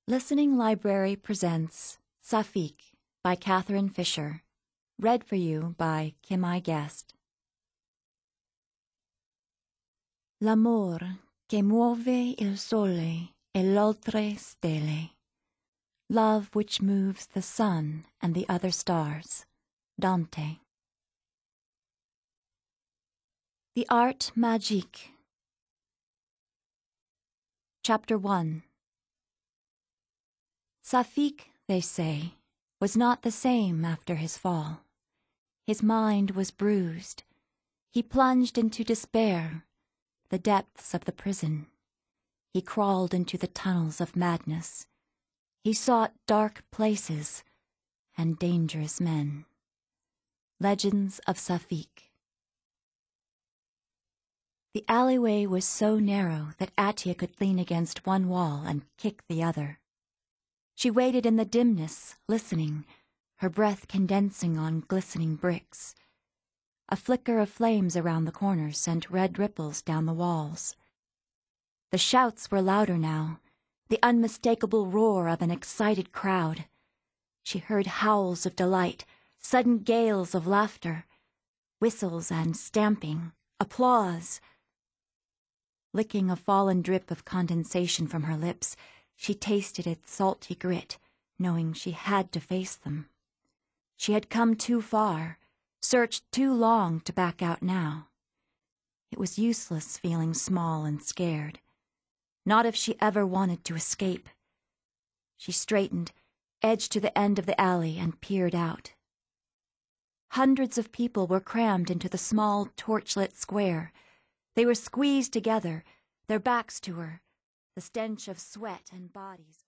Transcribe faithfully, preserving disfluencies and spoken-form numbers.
Listening Library presents Safik by Catherine Fisher, read for you by Kim I. Guest. L'amor che muove il sole e l'altre stelle. Love which moves the sun and the other stars. Dante. The Art Magique. Chapter one. Safik, they say, was not the same after his fall. His mind was bruised. He plunged into despair, the depths of the prison. He crawled into the tunnels of madness. He sought dark places and dangerous men. Legends of Safik. The alleyway was so narrow that Atia could lean against one wall and kick the other. She waited in the dimness, listening, her breath condensing on glistening bricks. A flicker of flames around the corners sent red ripples down the walls. The shouts were louder now, the unmistakable roar of an excited crowd. She heard howls of delight, sudden gales of laughter, whistles and stamping, applause. Licking a fallen drip of condensation from her lips, she tasted its salty grit, knowing she had to face them. She had come too far, searched too long to back out now. It was useless feeling small and scared. Not if she ever wanted to escape. She straightened, edged to the end of the alley, and peered out. Hundreds of people were crammed into the small, torchlit square. They were squeezed together, their backs to her, the stench of sweat and bodies